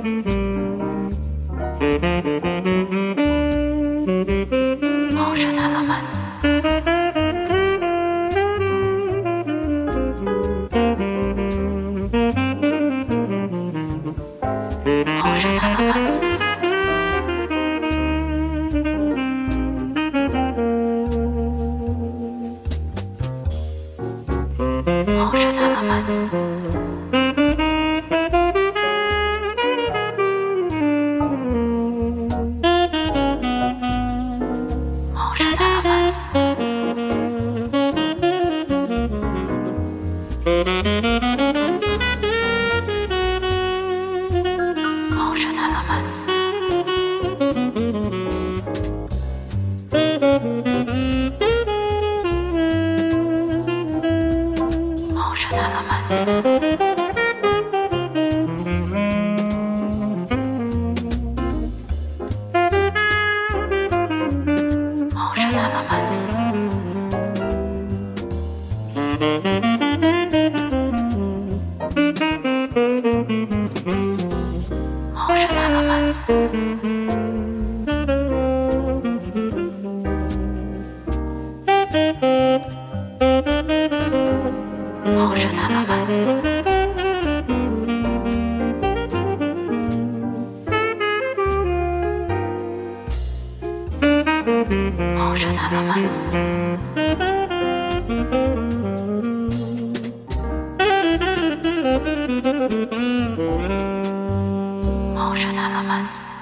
Motion elements. Motion elements. Motion elements. Motion elements. Motion elements. Motion elements. Motion elements. Motion elements. Motion elements. Motion elements. Motion elements.